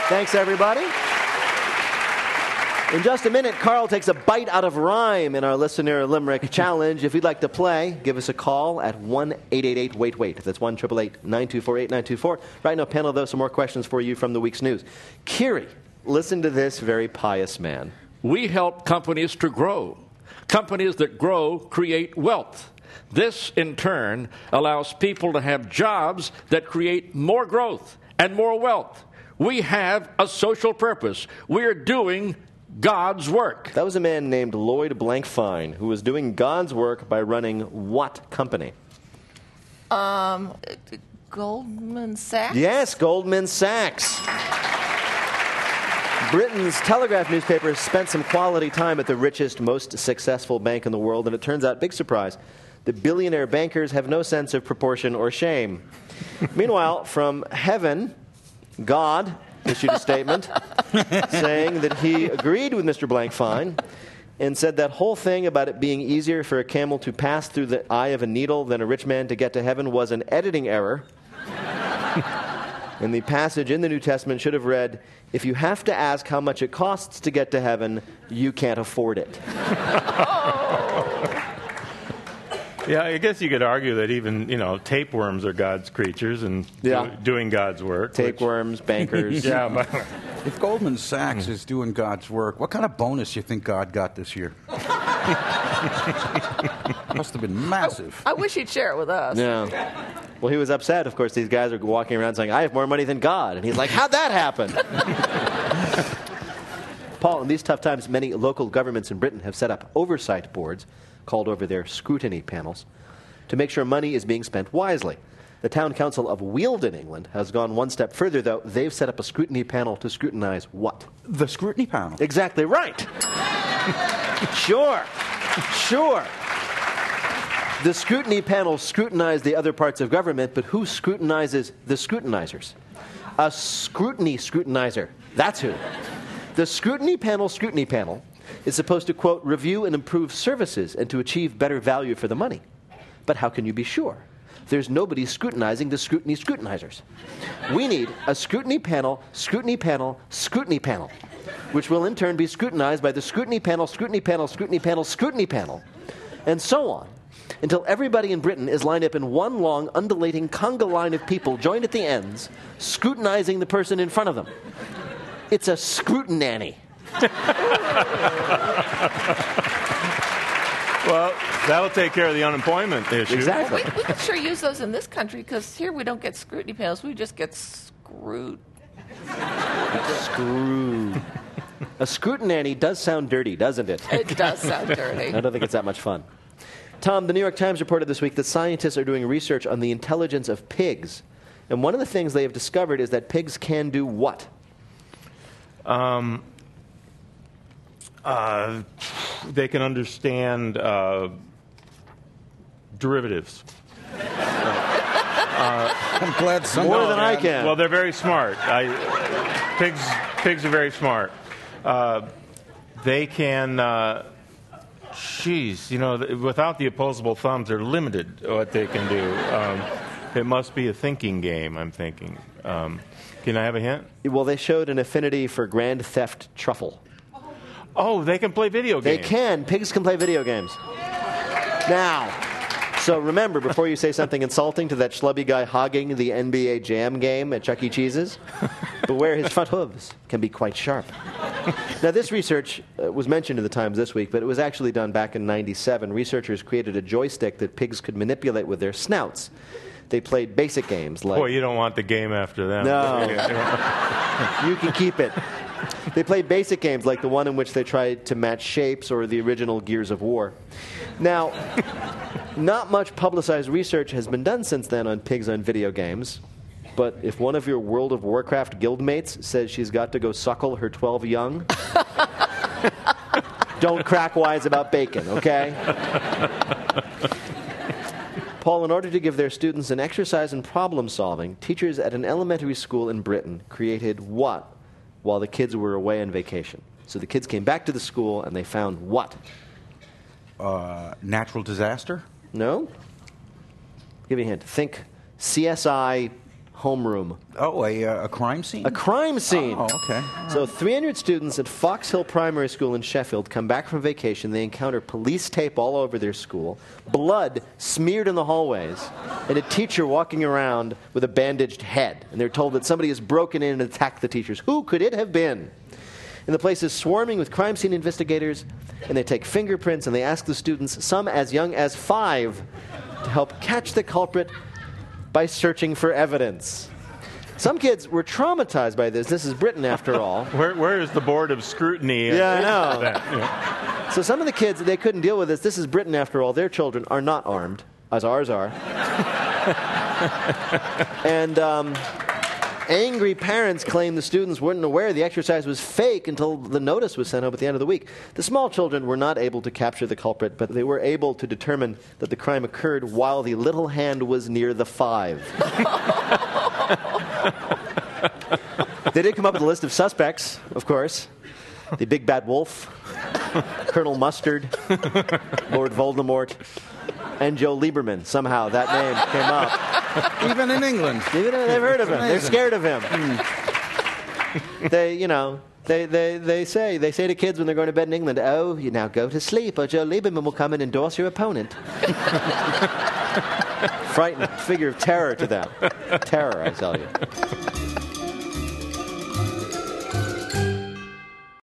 Thanks, everybody. In just a minute, Carl takes a bite out of rhyme in our Listener Limerick Challenge. If you'd like to play, give us a call at 1-888-WAIT-WAIT. That's 1-888-924-8924. Right now, panel, though, some more questions for you from the week's news. Kiri, listen to this very pious man. We help companies to grow. Companies that grow create wealth. This, in turn, allows people to have jobs that create more growth and more wealth. We have a social purpose. We are doing God's work. That was a man named Lloyd Blankfein who was doing God's work by running what company? Goldman Sachs? Yes, Goldman Sachs. Britain's Telegraph newspaper spent some quality time at the richest, most successful bank in the world, and it turns out, big surprise, the billionaire bankers have no sense of proportion or shame. Meanwhile, from heaven, God issued a statement saying that he agreed with Mr. Blankfein and said that whole thing about it being easier for a camel to pass through the eye of a needle than a rich man to get to heaven was an editing error. And the passage in the New Testament should have read, if you have to ask how much it costs to get to heaven, you can't afford it. Yeah, I guess you could argue that even, tapeworms are God's creatures and doing God's work. Tapeworms, bankers. Yeah, but if Goldman Sachs is doing God's work, what kind of bonus do you think God got this year? Must have been massive. I wish he'd share it with us. Yeah. Well, he was upset. Of course, these guys are walking around saying, I have more money than God. And he's like, how'd that happen? Paul, in these tough times, many local governments in Britain have set up oversight boards, called over their scrutiny panels, to make sure money is being spent wisely. The town council of Wealdon, England, has gone one step further, though. They've set up a scrutiny panel to scrutinize what? The scrutiny panel. Exactly right. Sure. The scrutiny panel scrutinizes the other parts of government, but who scrutinizes the scrutinizers? A scrutiny scrutinizer. That's who. The scrutiny panel is supposed to, quote, review and improve services and to achieve better value for the money. But how can you be sure? There's nobody scrutinizing the scrutiny scrutinizers. We need a scrutiny panel, which will in turn be scrutinized by the scrutiny panel, and so on, until everybody in Britain is lined up in one long, undulating conga line of people joined at the ends, scrutinizing the person in front of them. It's a scrutinanny. Well, that'll take care of the unemployment issue. Exactly. We could sure use those in this country, because here we don't get scrutiny panels. We just get screwed. Screwed. A scrutinanny does sound dirty, doesn't it? It does sound dirty. I don't think it's that much fun. Tom, the New York Times reported this week that scientists are doing research on the intelligence of pigs. And one of the things they have discovered is that pigs can do what? They can understand derivatives. I'm glad some more than I can. Well, they're very smart. Pigs are very smart. They can. Without the opposable thumbs, they're limited what they can do. It must be a thinking game, I'm thinking. Can I have a hint? Well, they showed an affinity for Grand Theft Truffle. Oh, they can play video games. They can. Pigs can play video games. Now, so remember, before you say something insulting to that schlubby guy hogging the NBA Jam game at Chuck E. Cheese's, beware his front hooves can be quite sharp. Now, this research was mentioned in the Times this week, but it was actually done back in '97. Researchers created a joystick that pigs could manipulate with their snouts. They played basic games like... Boy, you don't want the game after them. No. You can keep it. They played basic games like the one in which they tried to match shapes or the original Gears of War. Now, not much publicized research has been done since then on pigs on video games. But if one of your World of Warcraft guildmates says she's got to go suckle her 12 young, don't crack wise about bacon, okay? Paul, in order to give their students an exercise in problem solving, teachers at an elementary school in Britain created what while the kids were away on vacation? So the kids came back to the school and they found what? Natural disaster? No? I'll give you a hint. Think CSI homeroom. Oh, a crime scene? A crime scene. Oh, okay. So 300 students at Fox Hill Primary School in Sheffield come back from vacation. They encounter police tape all over their school, blood smeared in the hallways, and a teacher walking around with a bandaged head. And they're told that somebody has broken in and attacked the teachers. Who could it have been? And the place is swarming with crime scene investigators, and they take fingerprints and they ask the students, some as young as 5, to help catch the culprit by searching for evidence. Some kids were traumatized by this. This is Britain, after all. Where is the board of scrutiny? Yeah, I know. Yeah. So some of the kids, they couldn't deal with this. This is Britain, after all. Their children are not armed, as ours are. And angry parents claim the students weren't aware the exercise was fake until the notice was sent up at the end of the week. The small children were not able to capture the culprit, but they were able to determine that the crime occurred while the little hand was near the 5. They did come up with a list of suspects, of course. The Big Bad Wolf, Colonel Mustard, Lord Voldemort, and Joe Lieberman. Somehow that name came up. Even in England. They've heard of him. They're scared of him. They say to kids when they're going to bed in England, "Oh, you now go to sleep, or Joe Lieberman will come and endorse your opponent." Frightened figure of terror to them. Terror, I tell you.